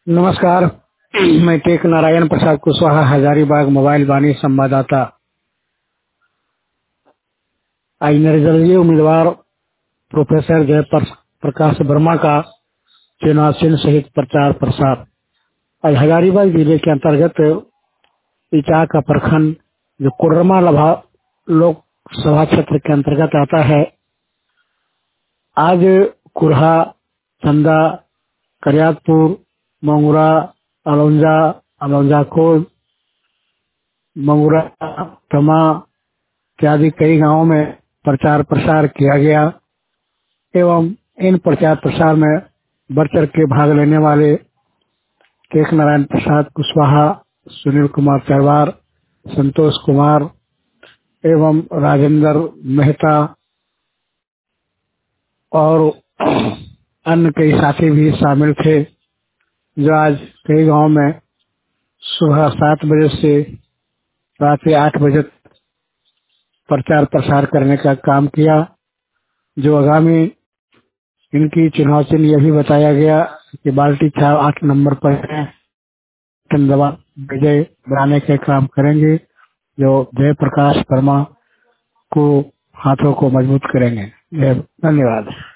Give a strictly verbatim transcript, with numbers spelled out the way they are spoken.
नमस्कार। मैं टेक नारायण प्रसाद कुशवाहा, हजारीबाग मोबाइल वाणी संवाददाता। आज निर्दलीय उम्मीदवार प्रोफेसर जय प्रकाश वर्मा का चुनाव चिन्ह सहित प्रचार प्रसार। आज हजारीबाग जिले के अंतर्गत इचा का प्रखंड जो कोडरमा लभा लोकसभा क्षेत्र के अंतर्गत आता है, आज कुरहा, चंदा, करियातपुर, मंगूरा, अलौंजा, अलौंजा कोट, मंगूरा, तमा इत्यादि कई गांवों में प्रचार प्रसार किया गया एवं इन प्रचार प्रसार में बढ़ चढ़ के भाग लेने वाले टेक नारायण प्रसाद कुशवाहा, सुनील कुमार चरवार, संतोष कुमार एवं राजेंद्र मेहता और अन्य कई साथी भी शामिल थे, जो आज कई गांवों में सुबह सात बजे से रात आठ बजे प्रचार प्रसार करने का काम किया। जो आगामी इनकी चुनाव चिन्ह यह भी बताया गया कि बाल्टी छाव आठ नंबर पर है, दबा विजय बनाने के काम करेंगे, जो जय प्रकाश वर्मा को हाथों को मजबूत करेंगे। धन्यवाद।